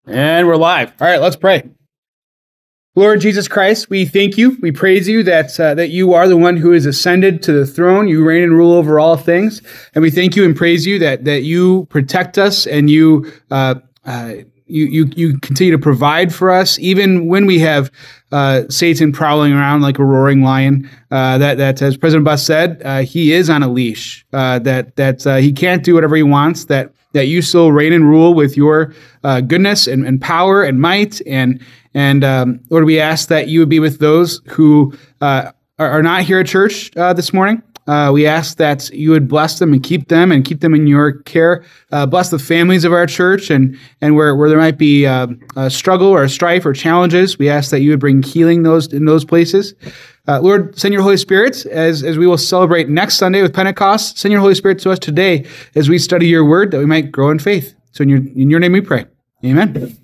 And we're live. All right, let's pray. Lord Jesus Christ, we thank you. We praise you that you are the one who is ascended to the throne. You reign and rule over all things. And we thank you and praise you that you protect us and you continue to provide for us, even when we have Satan prowling around like a roaring lion. That as President Buss said, he is on a leash. That he can't do whatever he wants. That you still reign and rule with your goodness and power and might. And Lord, we ask that you would be with those who are not here at church this morning. We ask that you would bless them and keep them in your care. Bless the families of our church and where there might be a struggle or a strife or challenges. We ask that you would bring healing in those places. Lord, send your Holy Spirit as we will celebrate next Sunday with Pentecost. Send your Holy Spirit to us today as we study your word, that we might grow in faith. So in your name we pray. Amen.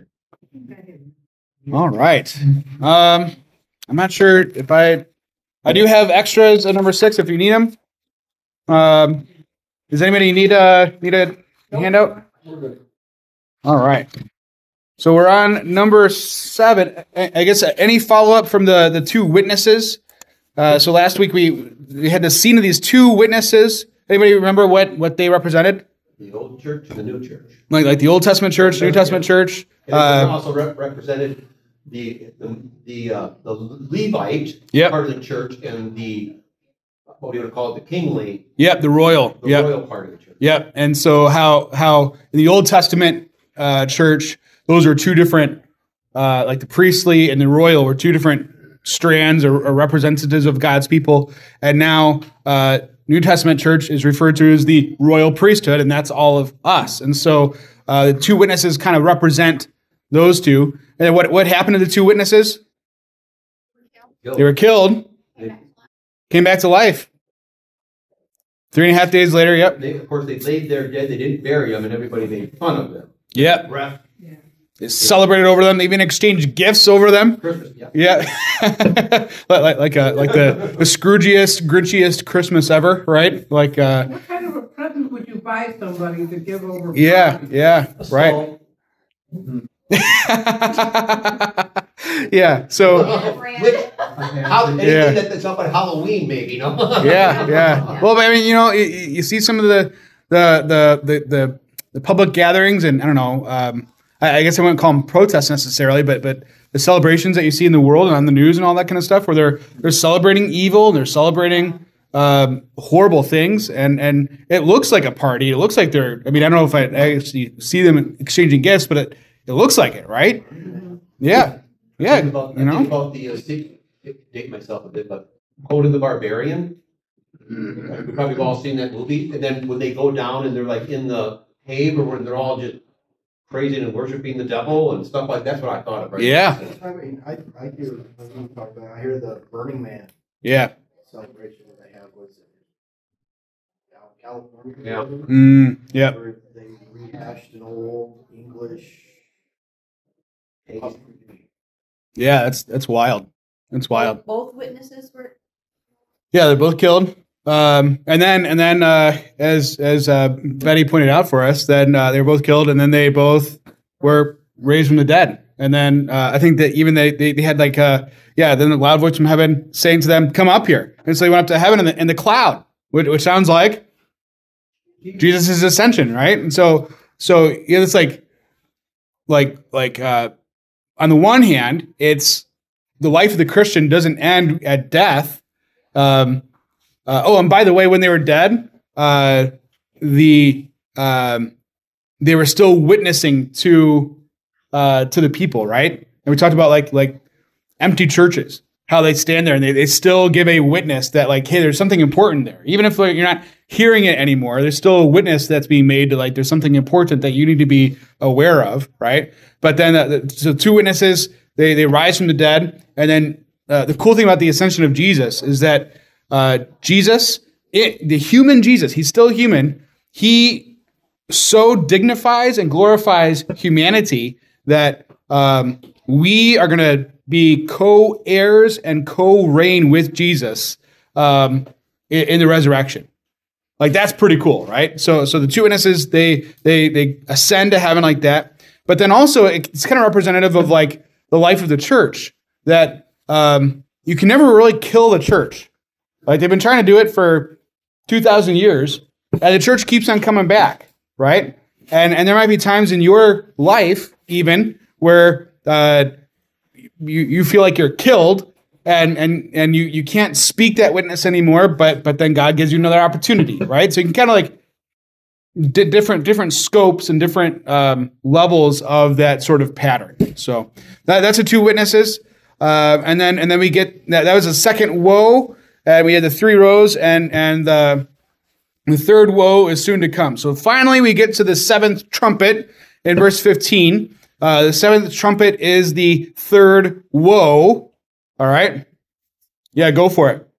All right. I'm not sure if I do have extras at number 6 if you need them. Does anybody need a handout? All right. So we're on number 7. I guess any follow-up from the two witnesses? So last week we had the scene of these two witnesses. Anybody remember what they represented? The old church and the new church. Like the Old Testament church, New Testament church. And it also represented the Levite part of the church and the, what do you want to call it, the kingly. Yep, the royal. Royal part of the church. Yep, and so how in the Old Testament church, those are two different, like the priestly and the royal were two different strands or representatives of God's people. And now New Testament church is referred to as the royal priesthood, and that's all of us. And so the two witnesses kind of represent those two. And what happened to the two witnesses? They were killed. Came back to life. 3.5 days later, yep. Of course, they laid their dead. They didn't bury them, and everybody made fun of them. Yep. They celebrated over them. They even exchanged gifts over them. Christmas, yeah. like the Scroogiest, Grinchiest Christmas ever, right? Like. What kind of a present would you buy somebody to give over? Yeah, right. Yeah. So. Anything that's up on Halloween, maybe, no? Yeah. Well, I mean, you see some of the public gatherings, and I don't know. I guess I wouldn't call them protests necessarily, but the celebrations that you see in the world and on the news and all that kind of stuff, where they're celebrating evil and they're celebrating horrible things, and it looks like a party. It looks like they're. I mean, I don't know if I actually see them exchanging gifts, but it looks like it, right? Yeah. I think about the date myself a bit, but Conan the Barbarian. We've probably all seen that movie. And then when they go down and they're like in the cave, or when they're all just praising and worshiping the devil and stuff like that's what I thought of. Right? Yeah. I mean, I hear the Burning Man. Yeah. Celebration that they have was in California. Yeah. Yeah. Where they rehashed an old English. Yeah, that's wild. That's wild. Both witnesses were. Yeah, they're both killed. And then as Betty pointed out for us, then they were both killed, and then they both were raised from the dead. And then I think that even they had like then the loud voice from heaven saying to them, "Come up here." And so they went up to heaven in the cloud, which sounds like Jesus' ascension, right? And so it's like on the one hand, it's the life of the Christian doesn't end at death. And by the way, when they were dead, they were still witnessing to the people, right? And we talked about like empty churches, how they stand there and they still give a witness that like, hey, there's something important there. Even if you're not hearing it anymore, there's still a witness that's being made to like, there's something important that you need to be aware of, right? But then, so two witnesses, they rise from the dead. And then the cool thing about the ascension of Jesus is that Jesus, the human Jesus, he's still human. He so dignifies and glorifies humanity that we are going to be co-heirs and co-reign with Jesus in the resurrection. Like, that's pretty cool, right? So the two witnesses, they ascend to heaven like that. But then also it's kind of representative of like the life of the church, that you can never really kill the church. Like they've been trying to do it for 2,000 years, and the church keeps on coming back, right? And there might be times in your life even where you feel like you're killed, and you can't speak that witness anymore, but then God gives you another opportunity, right? So you can kind of like different scopes and different levels of that sort of pattern. So that's the two witnesses, and then we get that was the second woe, and we had the three woes, and the third woe is soon to come. So finally we get to the seventh trumpet in verse 15. The seventh trumpet is the third woe. All right, yeah, go for it.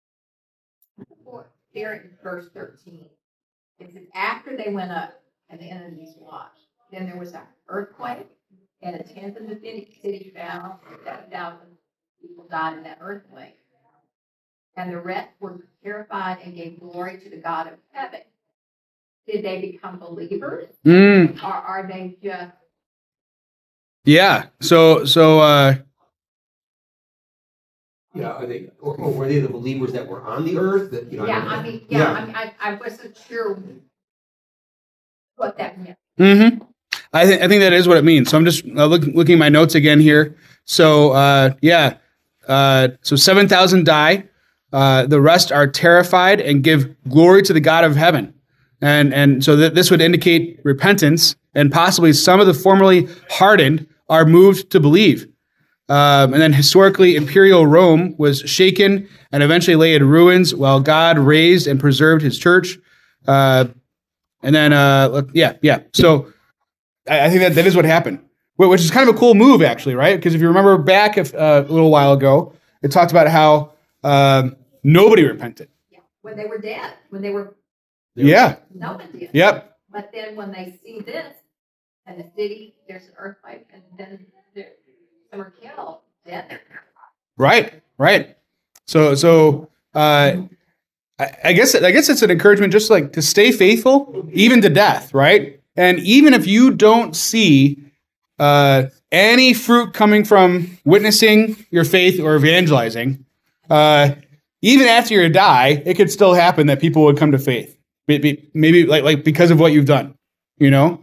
Here in verse 13. It says, after they went up and the enemies watched, then there was an earthquake, and a tenth of the city fell, 7,000 people died in that earthquake. And the rest were terrified and gave glory to the God of heaven. Did they become believers? Or are they just... Yeah, so Yeah, are they, or were they the believers that were on the earth? That, I wasn't sure what that meant. Mm-hmm. I think that is what it means. So I'm just looking at my notes again here. So so 7,000 die. The rest are terrified and give glory to the God of heaven. And so this would indicate repentance, and possibly some of the formerly hardened are moved to believe. And then historically, imperial Rome was shaken and eventually lay in ruins, while God raised and preserved his church. So I think that is what happened, which is kind of a cool move, actually, right? Because if you remember back a little while ago, it talked about how nobody repented. Yeah. When they were dead, no one did. Yep. But then when they see this, and the city, there's an earthquake, and then some are killed, dead. Right. So I guess it's an encouragement just like to stay faithful even to death, right? And even if you don't see any fruit coming from witnessing your faith or evangelizing, even after you die, it could still happen that people would come to faith. Maybe like because of what you've done, you know.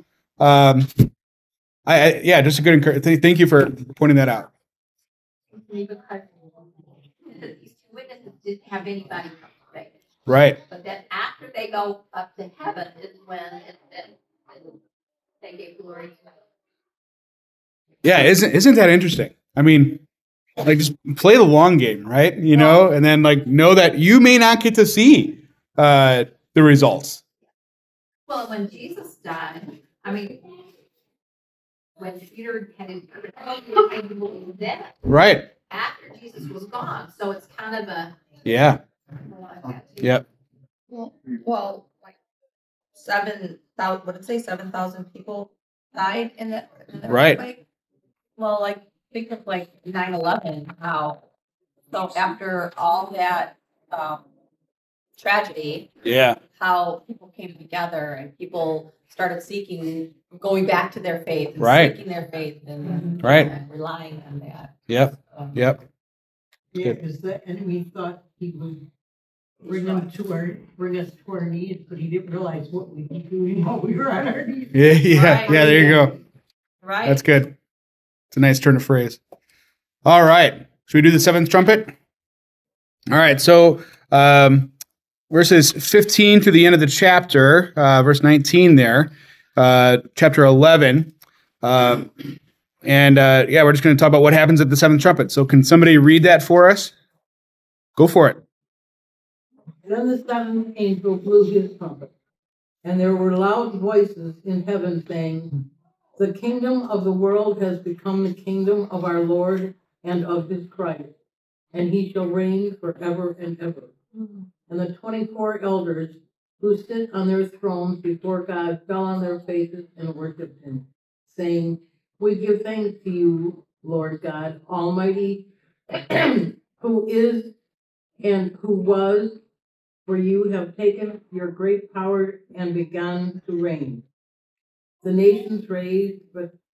Just a good encouragement. Thank you for pointing that out. Because these two witnesses didn't have anybody come to faith. Right. But then after they go up to heaven is when they gave glory to God. Yeah, isn't that interesting? I mean, like just play the long game, right? You know, and then like know that you may not get to see the results. Well, when Jesus died, I mean, when Peter had believed that, Right. after Jesus was gone, so it's kind of a Yep. Well, like 7,000. What did it say? 7,000 people died in the Right. earthquake? Well, like think of like 9/11. How so after all that tragedy, Yeah. how people came together and people started going back to their faith, and Right. seeking their faith, and relying on that. Yep. Yeah, because the enemy thought he would bring us to our knees, but he didn't realize what we'd be doing while we were on our knees. Yeah. Right. There you go. Right. That's good. It's a nice turn of phrase. All right. Should we do the seventh trumpet? All right. So verses 15 to the end of the chapter, verse 19 there, chapter 11. We're just going to talk about what happens at the seventh trumpet. So can somebody read that for us? Go for it. Then the seventh angel blew his trumpet, and there were loud voices in heaven saying, "The kingdom of the world has become the kingdom of our Lord and of his Christ, and he shall reign forever and ever." And the 24 elders who sit on their thrones before God fell on their faces and worshipped him, saying, "We give thanks to you, Lord God, Almighty, who is and who was, for you have taken your great power and begun to reign. The nations raged, but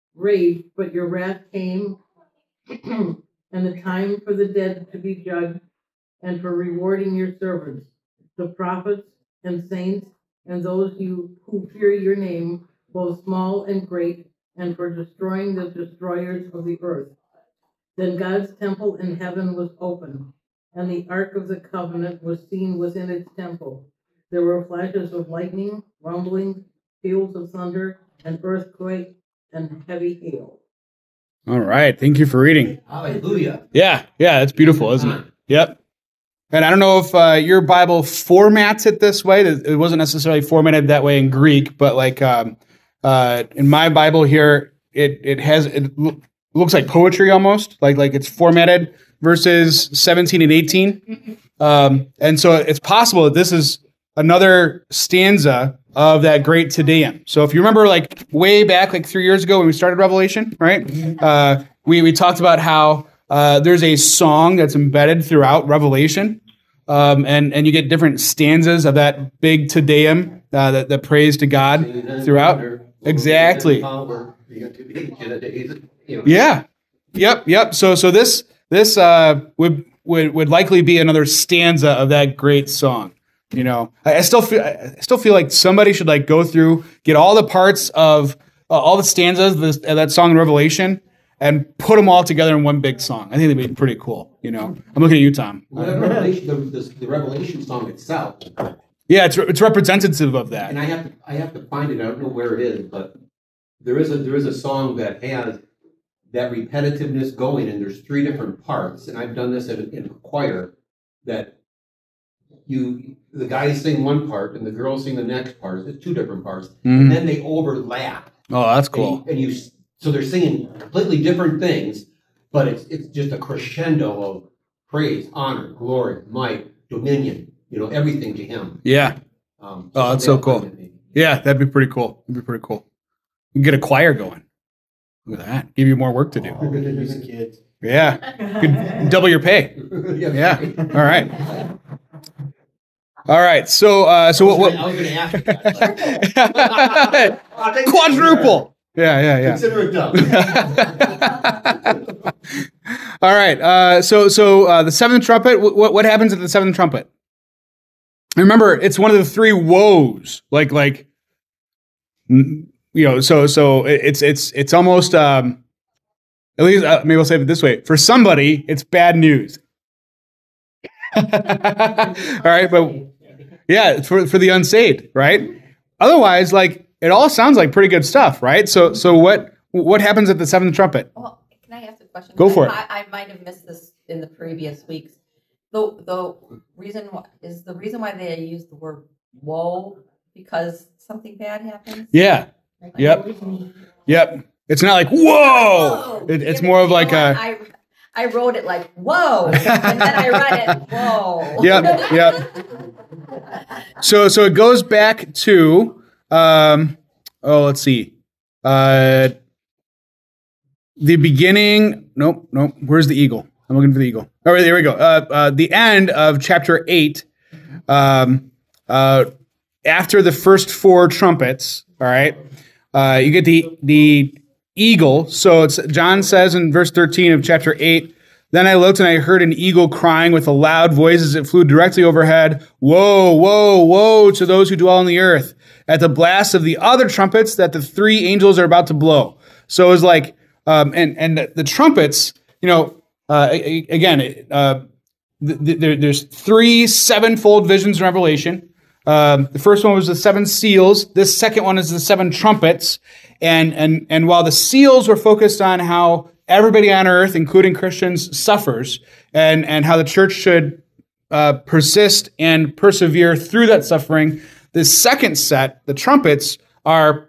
rage, but your wrath came, and the time for the dead to be judged, and for rewarding your servants, the prophets and saints, and those who fear your name, both small and great, and for destroying the destroyers of the earth. Then God's temple in heaven was opened, and the ark of the covenant was seen within its temple. There were flashes of lightning, rumblings, peals of thunder, an earthquake, and heavy hail. All right. Thank you for reading. Hallelujah. Yeah. That's beautiful, isn't it? Yep. And I don't know if your Bible formats it this way. It wasn't necessarily formatted that way in Greek, but like in my Bible here, it looks like poetry almost, like it's formatted verses 17 and 18. And so it's possible that this is another stanza of that great Te Deum. So if you remember, like way back, like 3 years ago when we started Revelation, right? We talked about how there's a song that's embedded throughout Revelation, and you get different stanzas of that big Te Deum that praise to God throughout. Exactly. Yeah. Yep. So this would likely be another stanza of that great song. You know, I still feel like somebody should like go through, get all the parts of all the stanzas of that song in Revelation, and put them all together in one big song. I think that'd be pretty cool. You know, I'm looking at you, Tom. Well, the Revelation song itself. Yeah, it's representative of that. And I have to find it. I don't know where it is, but there is a song that has that repetitiveness going, and there's 3 different parts. And I've done this in a choir that the guys sing one part and the girls sing the next part. It's 2 different parts, and then they overlap. Oh, that's cool. So they're singing completely different things, but it's just a crescendo of praise, honor, glory, might, dominion. You know, everything to Him. Yeah. That's so cool. Yeah, that'd be pretty cool. You can get a choir going. Look at that. Give you more work to do. These kids. Yeah. You could double your pay. Yeah. All right. All right. So what? I was going to ask you that. Quadruple. Yeah. Consider it done. All right. So the 7th trumpet. What happens at the 7th trumpet? Remember, it's one of the 3 woes. Like you know. So it's almost at least maybe I'll say it this way: for somebody, it's bad news. All right, but yeah, for the unsaved, right? Otherwise, like it all sounds like pretty good stuff, right? So what happens at the 7th trumpet? Well, can I ask a question? Go for it. I might have missed this in the previous weeks. The reason why they use the word "woe" because something bad happens. Yeah. Yep. It's not like whoa. It's more of like a. I wrote it like whoa, and then I read it whoa. Yep. So it goes back to let's see. The beginning. Nope. Where's the eagle? I'm looking for the eagle. All right, there we go. The end of chapter 8. After the first 4 trumpets. All right. You get the eagle. So John says in verse 13 of chapter 8, "Then I looked and I heard an eagle crying with a loud voice as it flew directly overhead. Woe, woe, woe to those who dwell on the earth at the blast of the other trumpets that the 3 angels are about to blow." So it was like, and the trumpets, you know, again, there's 3 7-fold visions in Revelation. The first one was the 7 seals. This second one is the 7 trumpets. And while the seals were focused on how everybody on earth, including Christians, suffers, and how the church should persist and persevere through that suffering, the second set, the trumpets, are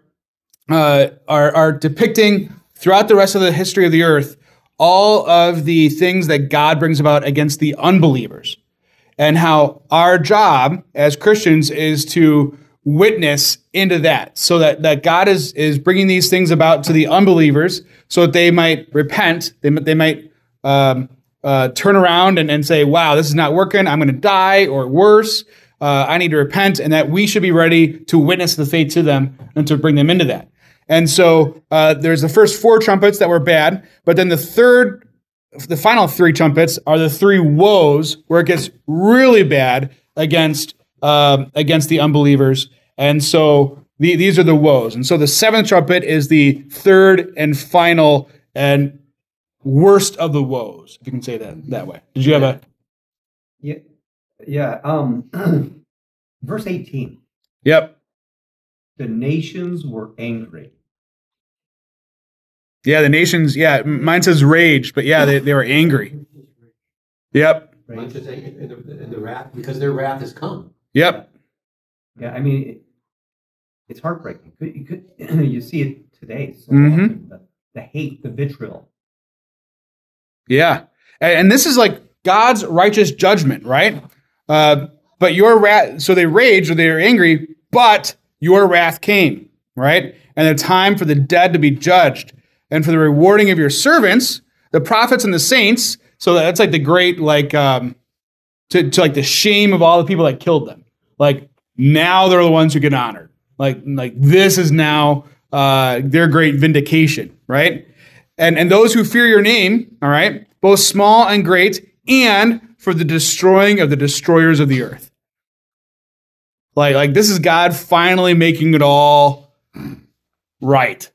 depicting throughout the rest of the history of the earth all of the things that God brings about against the unbelievers, and how our job as Christians is to witness into that, so that God is bringing these things about to the unbelievers so that they might repent, they might turn around and say, wow, this is not working, I'm going to die, or worse, I need to repent, and that we should be ready to witness the faith to them and to bring them into that. And so there's the first 4 trumpets that were bad, but then the final 3 trumpets are the 3 woes where it gets really bad against the unbelievers. And so these are the woes. And so the 7th trumpet is the 3rd and final and worst of the woes, if you can say that way. Did you have a? Verse 18. Yep. The nations were angry. Yeah, the nations. Yeah, mine says raged, but yeah, they were angry. Yep. Mine says in the wrath, because their wrath has come. Yep. Yeah, I mean, it's heartbreaking. You see it today. So Mhm. often, the hate, the vitriol. Yeah, and this is like God's righteous judgment, right? But your wrath. So they raged or they were angry, but your wrath came, right? And the time for the dead to be judged, and for the rewarding of your servants, the prophets and the saints. So that's like the great, like, to like the shame of all the people that killed them. Like now they're the ones who get honored. Like this is now their great vindication, right? And those who fear your name, all right, both small and great, and for the destroying of the destroyers of the earth. Like this is God finally making it all right,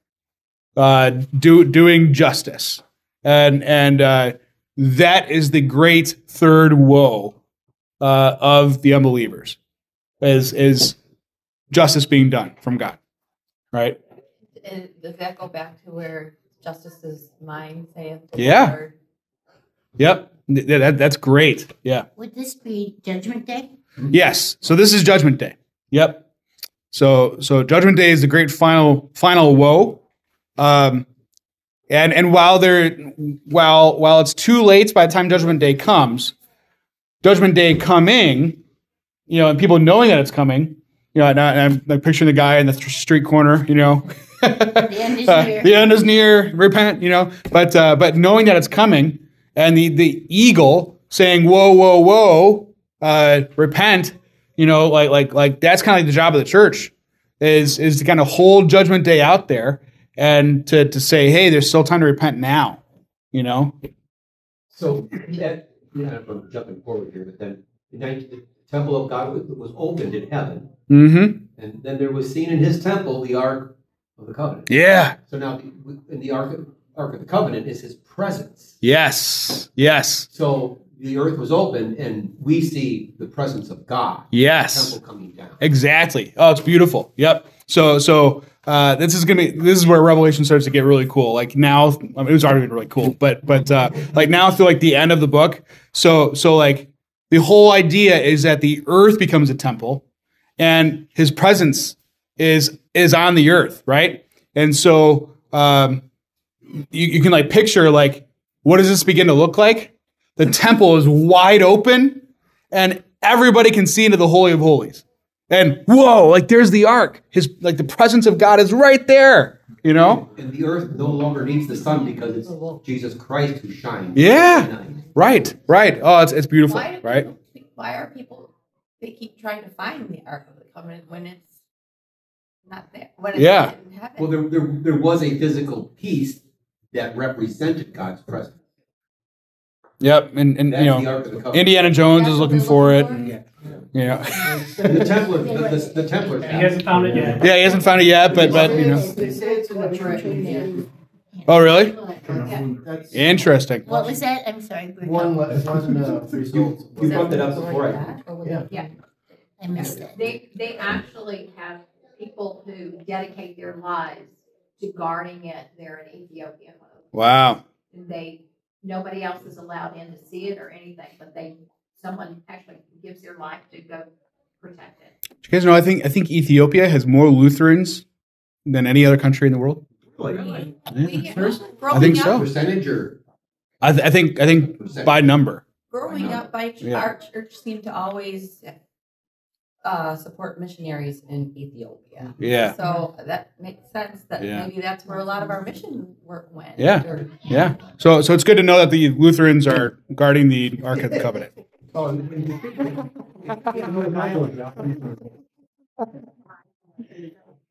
doing justice, and that is the great third woe of the unbelievers, is justice being done from God, right? And does that go back to where justice is mine, saith the Yeah. Lord? Yep, that's great. Yeah. Would this be Judgment Day? Yes. So this is Judgment Day. Yep. So Judgment Day is the great final woe. And while it's too late by the time Judgment Day comes, Judgment Day coming, and people knowing that it's coming, and I'm like picturing the guy in the street corner, The end is near. the end is near, repent, but knowing that it's coming, and the eagle saying, whoa, whoa, whoa, repent, like that's kind of like the job of the church is to kind of hold Judgment Day out there and to say, hey, there's still time to repent now, So I'm jumping forward here, but then the temple of God was opened in heaven, Mm-hmm. and then there was seen in His temple the Ark of the Covenant. Yeah. So now, in the Ark of the Covenant is His presence. Yes. So the earth was open, and we see the presence of God. Yes. The temple coming down. Exactly. Oh, it's beautiful. Yep. So this is where Revelation starts to get really cool. Like now, it was already really cool, but like now through like the end of the book. So like the whole idea is that the earth becomes a temple, and His presence is on the earth, right? And so you can like picture like what does this begin to look like? The temple is wide open, and everybody can see into the Holy of Holies. And whoa, like there's the ark. The presence of God is right there, And the earth no longer needs the sun because it's Jesus Christ who shines. Yeah. at night. Right. Oh, it's beautiful, right? Why are people, they keep trying to find the Ark of the Covenant when it's not there? When it's Yeah. in heaven? Well, there was a physical piece that represented God's presence. Yep. And That's the Ark of the Covenant. Indiana Jones That's is what looking they're for it. looking And, And the Templar, the Templar. He hasn't found it yet. yeah, he hasn't found it yet, but They say it's in the church in here. Oh, really? That's Interesting. What was that? I'm sorry. one result. You brought that up before. Yeah. I missed it. They actually have people who dedicate their lives to guarding it there in Ethiopia. Wow. And nobody else is allowed in to see it or anything, but someone actually gives their life to go protect it. You guys know, I think Ethiopia has more Lutherans than any other country in the world. Really? I think so. Percentage or I think by number. Growing up, Yeah. our church seemed to always support missionaries in Ethiopia. Yeah. So that makes sense that Yeah. maybe that's where a lot of our mission work went. Yeah. Or- Yeah. So it's good to know that the Lutherans are guarding the Ark of the Covenant. Oh,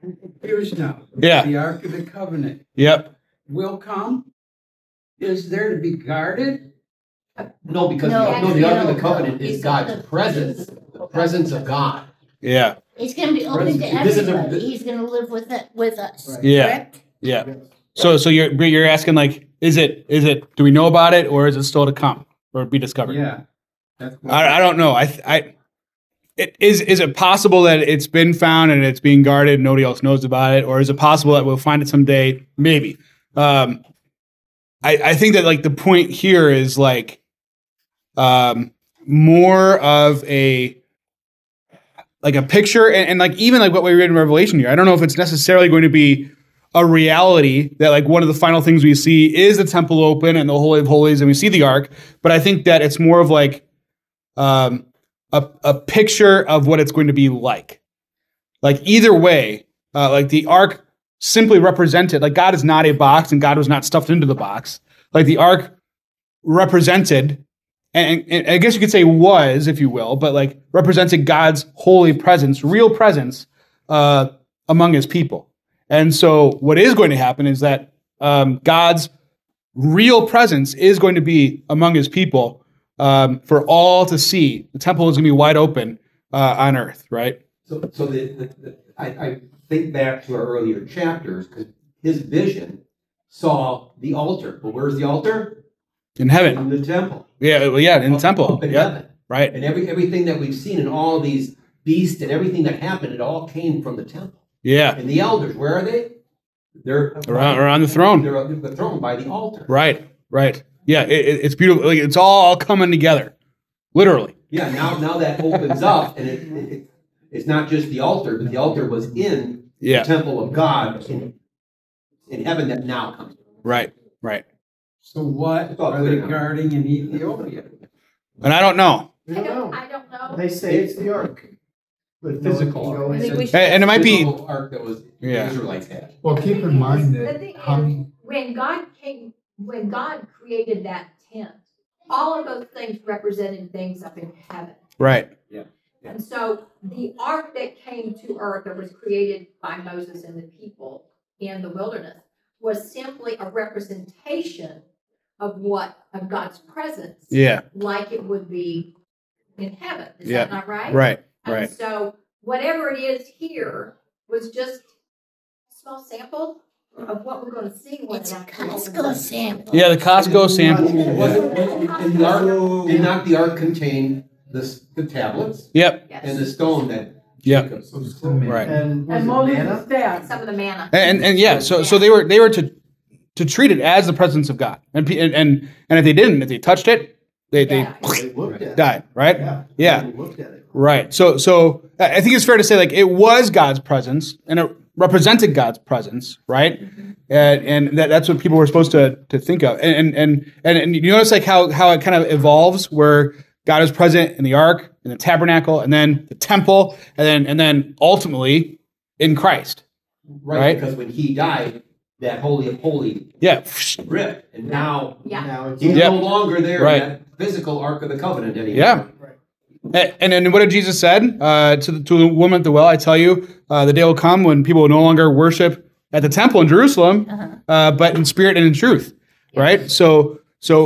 Here's now. Yeah. The Ark of the Covenant Yep. will come. Is there to be guarded? No, because No, the Ark of no. the Covenant is God's presence, the presence of God. Yeah. It's gonna be open to This is a- everybody. He's gonna live with us. Right. Yeah. Correct? Yeah. So you're asking like, is it? Do we know about it, or is it still to come or be discovered? Yeah. That's what- I don't know. Is it possible that it's been found and it's being guarded and nobody else knows about it, or is it possible that we'll find it someday? Maybe. I think that like the point here is like more of a picture and like even like what we read in Revelation here. I don't know if it's necessarily going to be a reality that like one of the final things we see is the temple open and the Holy of Holies and we see the ark, but I think that it's more of like a picture of what it's going to be like. Like either way, like the ark simply represented, like God is not a box and God was not stuffed into the box. Like the ark represented, and I guess you could say was, if you will, but like represented God's holy presence, real presence among his people. And so what is going to happen is that God's real presence is going to be among his people for all to see. The temple is going to be wide open on earth, right? So I think back to our earlier chapters, because his vision saw the altar. But where's the altar? In heaven. In the temple. Yeah, well, yeah, in the temple. Up in Yeah, heaven. right. And everything that we've seen in all these beasts and everything that happened, it all came from the temple. Yeah, And the elders, where are they? They're around the throne. They're on the throne by the altar. Right. Yeah, it's beautiful. Like, it's all coming together, literally. Yeah. Now that opens up, and it's not just the altar, but the altar was in Yeah. the temple of God in heaven that now comes. Right. So what are they guarding in Ethiopia? And I don't know. We don't know. I don't know. They say it's the Ark. But no one Physical can go Ark. I think in. we should- And it might be. Physical ark that was the Yeah. Israelites had. Well, keep in mind The that thing how is, many, when God created that tent, all of those things represented things up in heaven. Right. And so the ark that came to earth or was created by Moses and the people in the wilderness was simply a representation of God's presence. Yeah. Like it would be in heaven. Is Yeah. that not right? Right. And so whatever it is here was just a small sample of what we're going to see when It's a it actually opens Costco up. sample. Yeah, the Costco sample. And the ark, did not the ark contain the tablets Yep. Yes. and the stone that Yep. Jacob? so it's the man. Right. And was And it Moses' manna? staff. Some of the manna. And yeah, so they were to treat it as the presence of God, and if they touched it, they Yeah. They looked at it. died, right? Yeah. They looked at it. Right. So I think it's fair to say like it was God's presence and it represented God's presence, right? And that's what people were supposed to think of. And you notice like how it kind of evolves where God is present in the ark, in the tabernacle, and then the temple, and then ultimately in Christ. Right. Because when he died, that holy of holy Yeah. ripped, and now Yeah. Now it's he's Yep. no longer there Right. in that physical ark of the covenant anymore. Yeah. And then what did Jesus said to the woman at the well? I tell you, the day will come when people will no longer worship at the temple in Jerusalem, but in spirit and in truth, right? So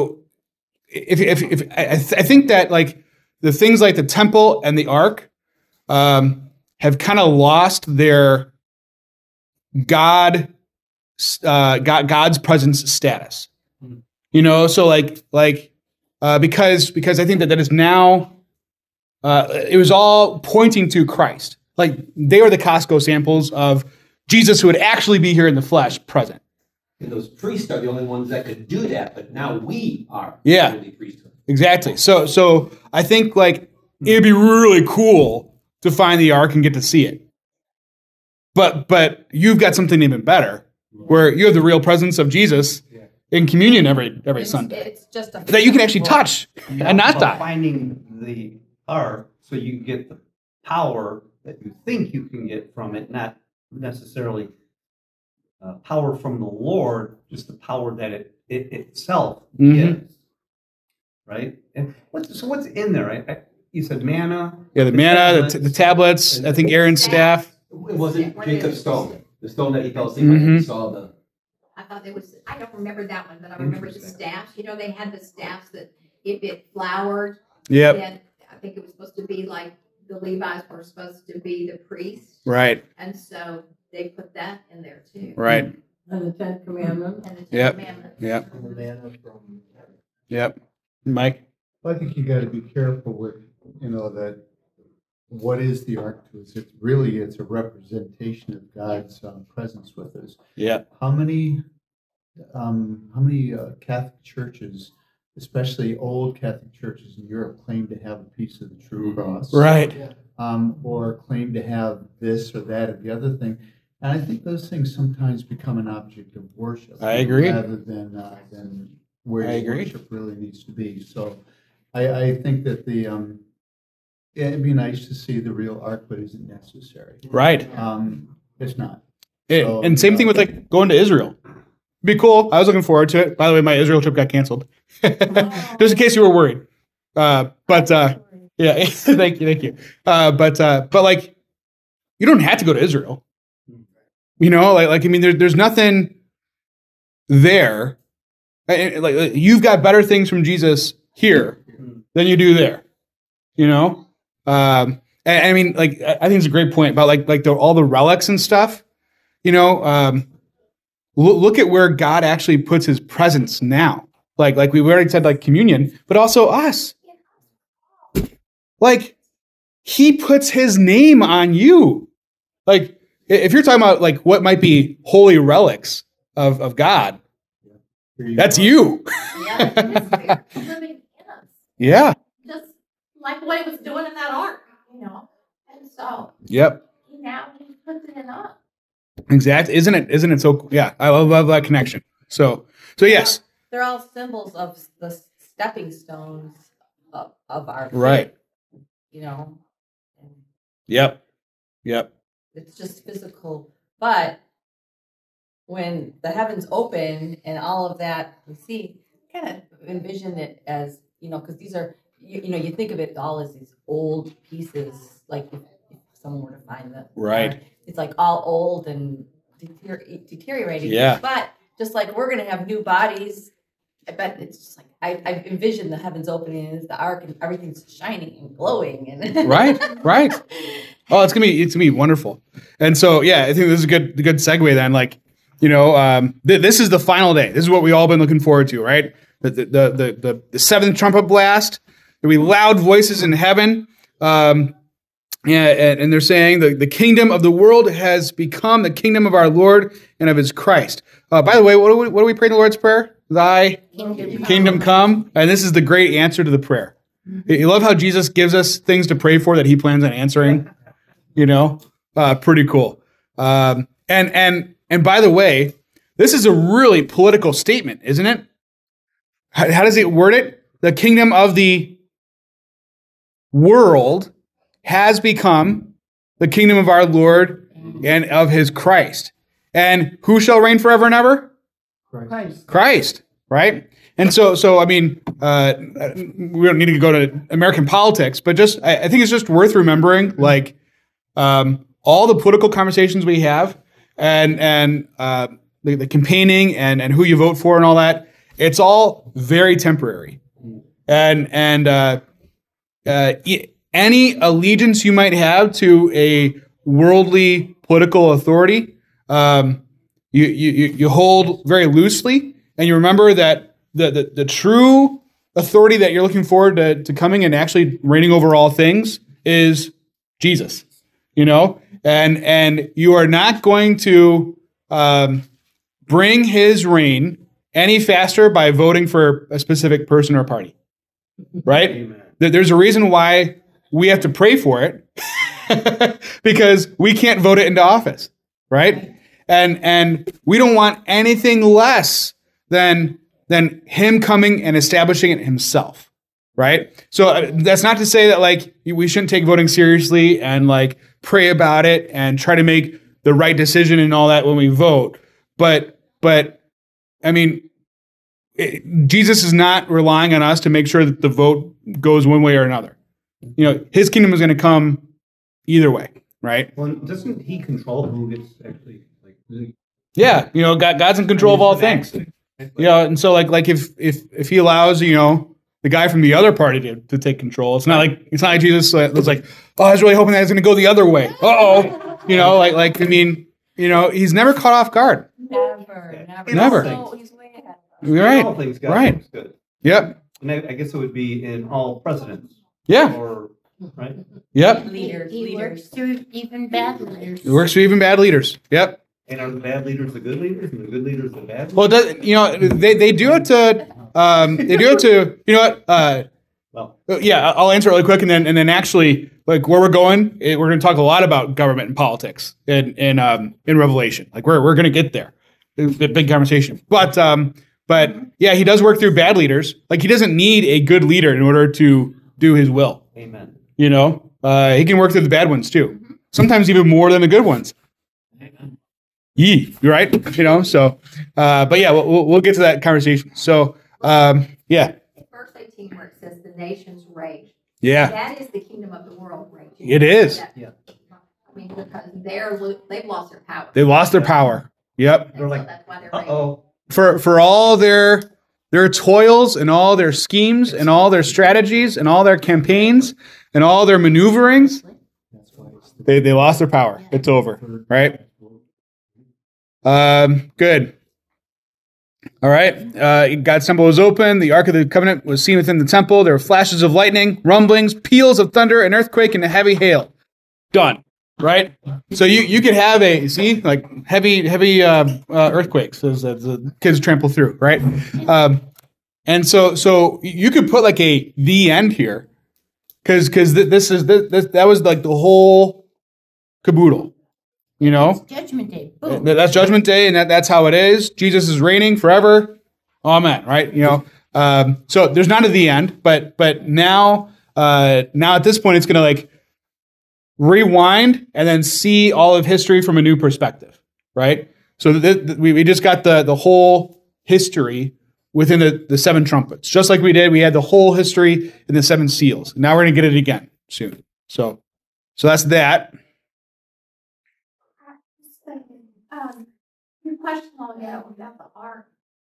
if I think that like the things like the temple and the ark have kind of lost their God's presence status, you know. So because I think that is now. It was all pointing to Christ. Like they were the Costco samples of Jesus who would actually be here in the flesh, present. And those priests are the only ones that could do that, but now we are Yeah. the holy priesthood. Exactly. So I think like it'd be really cool to find the ark and get to see it. But you've got something even better, where you have the real presence of Jesus in communion every Sunday It's just a. that you can actually touch You and not talk about die. finding the ark so you can get the power that you think you can get from it, not necessarily power from the Lord, just the power that it itself Mhm. gives. Right? And what's in there? You said manna. Yeah, the manna, the tablets. I think Aaron's staff. It wasn't Were Jacob's they- stone, the stone that he fell asleep on, and he saw the. I thought there was, I don't remember that one, but I remember the staffs. You know, they had the staffs that if it flowered, Yep. then I think it was supposed to be like the Levites were supposed to be the priests. Right. And so they put that in there too. Right. And the Ten Commandments. And the Yep. Ten Commandments. Yep. And the manna from heaven. Yep. Mike. I think you got to be careful with, that what is the ark to us? It's a representation of God's presence with us. Yeah. How many Catholic churches, especially old Catholic churches in Europe, claim to have a piece of the true cross? Right. Or claim to have this or that or the other thing. And I think those things sometimes become an object of worship. I agree. Rather than where I your agree. worship really needs to be. So I think that it'd be nice to see the real ark, but isn't necessary. Right. It's not. And same thing with like going to Israel. Be cool. I was looking forward to it. By the way, my Israel trip got canceled. Just in case you were worried. Yeah, thank you. But like, you don't have to go to Israel. I mean, there's nothing there. Like you've got better things from Jesus here than you do there. And I mean, like, I think it's a great point about like all the relics and stuff. Look at where God actually puts His presence now. Like we already said, like communion, but also us. Like He puts His name on you. Like if you're talking about like what might be holy relics of God, that's you. Yeah, and His Spirit is living in us. Yeah. Just like what He was doing in that ark, And so Yep. now He puts it in us. Exactly. Isn't it so cool? Yeah. I love that connection. So yes. They're all symbols of the stepping stones of our faith, Right. Yep. It's just physical. But when the heavens open and all of that we see, kind of envision it as, because these are, you think of it all as these old pieces, like if someone were to find them. Right. It's like all old and deteriorating. Yeah. But just like we're going to have new bodies, I bet it's just like, I envision the heavens opening and the ark and everything's shining and glowing. And Right. Oh, it's gonna be wonderful. And so, yeah, I think this is a good segue then. Like, this is the final day. This is what we all been looking forward to, right? The seventh trumpet blast. There'll be loud voices in heaven. And they're saying the kingdom of the world has become the kingdom of our Lord and of His Christ. By the way, what do we pray in the Lord's Prayer? Thy kingdom come. And this is the great answer to the prayer. You love how Jesus gives us things to pray for that He plans on answering. Pretty cool. And by the way, this is a really political statement, isn't it? How does it word it? The kingdom of the world has become the kingdom of our Lord and of His Christ. And who shall reign forever and ever? Christ, right? And so I mean, we don't need to go to American politics, but just I think it's just worth remembering, like all the political conversations we have, and the campaigning and who you vote for and all that. It's all very temporary, and any allegiance you might have to a worldly political authority, you hold very loosely, and you remember that the true authority that you're looking forward to coming and actually reigning over all things is Jesus. And you are not going to bring His reign any faster by voting for a specific person or party, right? Amen. There's a reason why we have to pray for it because we can't vote it into office, right? And we don't want anything less than Him coming and establishing it Himself, right? So that's not to say that like we shouldn't take voting seriously and like pray about it and try to make the right decision and all that when we vote. But I mean, Jesus is not relying on us to make sure that the vote goes one way or another. His kingdom is going to come either way. right? Well, doesn't he control who gets actually like? Yeah, God's in control of all things. And so like if he allows, the guy from the other party to take control, it's not like Jesus was like, oh, I was really hoping that it's going to go the other way. He's never caught off guard. Never. So he's way ahead. Right. All things God Right. is good. Yep. And I guess it would be in all presidents. Yeah. Or right. Yep. He works through even bad leaders. It works for even bad leaders. Yep. And are the bad leaders the good leaders, and the good leaders the bad? Well, they do it to yeah, I'll answer it really quick, and then actually, like, where we're going, we're going to talk a lot about government and politics in Revelation. Like, we're going to get there. It's a big conversation, but yeah, he does work through bad leaders. Like, he doesn't need a good leader in order to do his will. Amen. He can work through the bad ones too. Sometimes even more than the good ones. You're right. So, but yeah, we'll get to that conversation. So, yeah. Verse 18 where it says the nations rage. Yeah. That is the kingdom of the world raging. It is. Yeah. I mean, because they've lost their power. They lost their power. Yep. And They're so like, that's why they're raging. Uh-oh. For all their toils and all their schemes and all their strategies and all their campaigns and all their maneuverings, they lost their power. It's over. Right? Good. All right. God's temple was open. The Ark of the Covenant was seen within the temple. There were flashes of lightning, rumblings, peals of thunder, an earthquake, and a heavy hail. Done. Right? So you could have heavy earthquakes as the kids trample through, right? And so you could put like the end here, because that was like the whole caboodle. Judgment Day. Boom. That's Judgment Day, and that's how it is. Jesus is reigning forever. Amen. Right? So there's not the end, but now at this point, it's going to like rewind and then see all of history from a new perspective. Right? So we just got the whole history within the seven trumpets, just like we did. We had the whole history in the seven seals. Now we're going to get it again soon. So that's that. Question on that about the ark.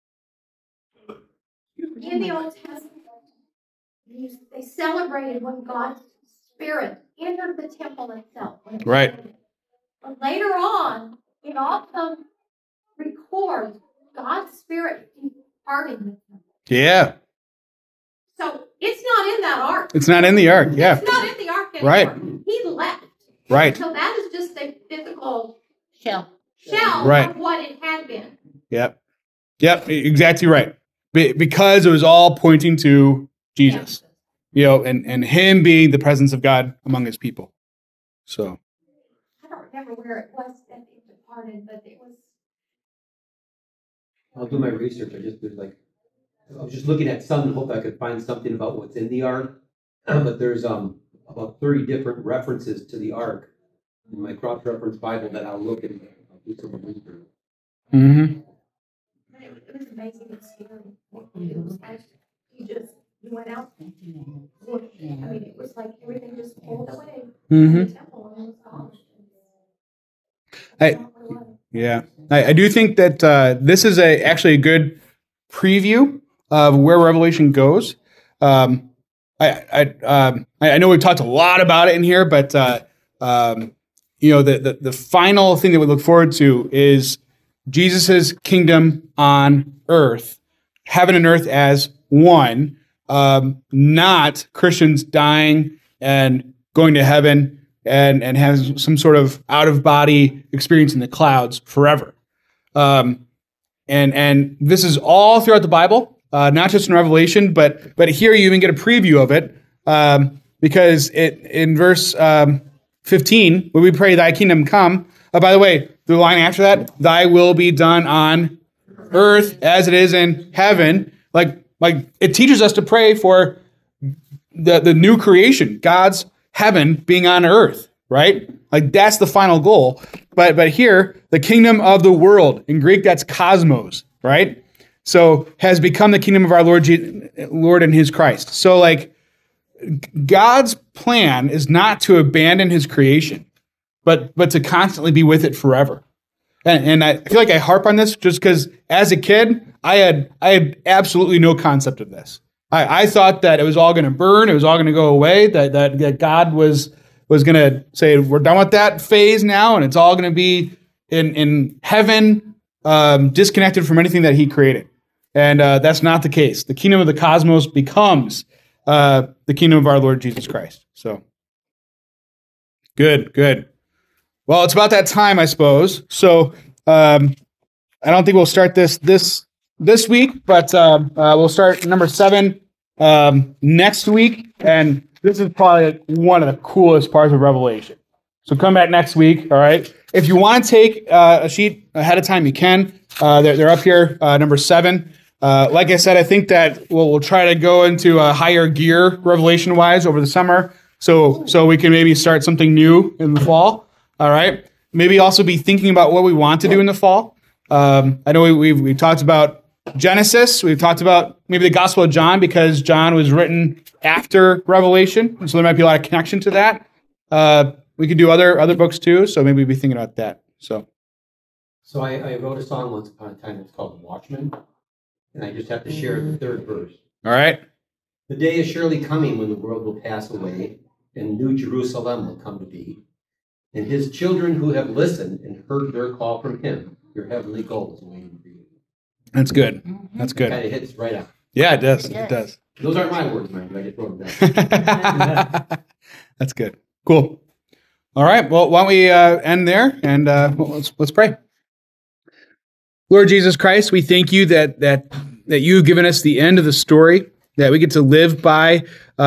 In the Old Testament, they celebrated when God's Spirit entered the temple itself. Right. But later on, it also records God's Spirit departing the temple. Yeah. So it's not in that ark. It's not in the ark. Yeah. It's not in the ark anymore. Right. He left. Right. So that is just a physical Shell. Right. of what it had been. Yep. Exactly right. Because it was all pointing to Jesus, and him being the presence of God among his people. So. I don't remember where it was that it departed, but it was. I'll do my research. I was just looking at some and hope I could find something about what's in the ark. But there's about 30 different references to the ark in my cross-reference Bible that I'll look and do some research. Mm-hmm. But it was amazing and scary. It was like you went out. I mean, it was like everything just pulled away from the temple and it was gone. I do think that this is actually a good preview of where Revelation goes. I know we've talked a lot about it in here, but the final thing that we look forward to is Jesus's kingdom on earth, heaven and earth as one, not Christians dying and going to heaven and having some sort of out of body experience in the clouds forever. And this is all throughout the Bible, not just in Revelation, but here you even get a preview of it, because in verse 15, when we pray, "Thy kingdom come." By the way, the line after that, "Thy will be done on earth as it is in heaven." Like it teaches us to pray for the new creation, God's heaven being on earth, right? Like that's the final goal. But here, the kingdom of the world, in Greek, that's cosmos, right? So has become the kingdom of our Lord and his Christ. So like God's plan is not to abandon his creation. but to constantly be with it forever. And I feel like I harp on this just because as a kid, I had absolutely no concept of this. I thought that it was all going to burn, it was all going to go away, that God was going to say, we're done with that phase now, and it's all going to be in heaven, disconnected from anything that he created. And that's not the case. The kingdom of the cosmos becomes the kingdom of our Lord Jesus Christ. So, good. Well, it's about that time, I suppose. So, I don't think we'll start this week, but we'll start number 7 next week. And this is probably one of the coolest parts of Revelation. So come back next week, all right? If you want to take a sheet ahead of time, you can. They're up here, number 7. Like I said, I think that we'll try to go into a higher gear Revelation-wise over the summer, so we can maybe start something new in the fall. All right. Maybe also be thinking about what we want to do in the fall. I know we've talked about Genesis. We've talked about maybe the Gospel of John because John was written after Revelation, so there might be a lot of connection to that. We could do other books too, so maybe we'd be thinking about that. So I wrote a song once upon a time. It's called Watchman, and I just have to share the 3rd verse. All right. The day is surely coming when the world will pass away, and New Jerusalem will come to be. And his children who have listened and heard their call from him, your heavenly goal is waiting for you. That's good. That's good. Kind of hits right out. Yeah, it does. It does. Those aren't my words, mind you. I just wrote them down. That's good. Cool. All right. Well, why don't we end there and let's pray. Lord Jesus Christ, we thank you that you've given us the end of the story, that we get to live by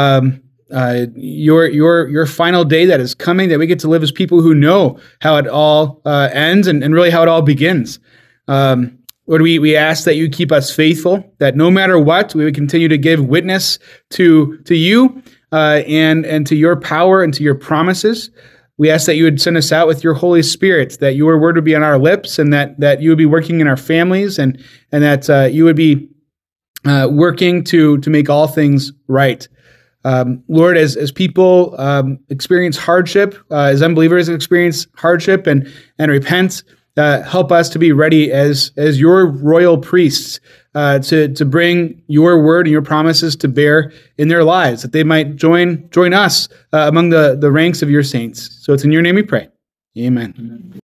your final day that is coming, that we get to live as people who know how it all ends and really how it all begins. Lord, we ask that you keep us faithful, that no matter what, we would continue to give witness to you and to your power and to your promises. We ask that you would send us out with your Holy Spirit, that your word would be on our lips, and that you would be working in our families, and that you would be working to make all things right. Lord, as people experience hardship, as unbelievers experience hardship and repent, help us to be ready as your royal priests to bring your word and your promises to bear in their lives, that they might join us among the ranks of your saints. So it's in your name we pray. Amen.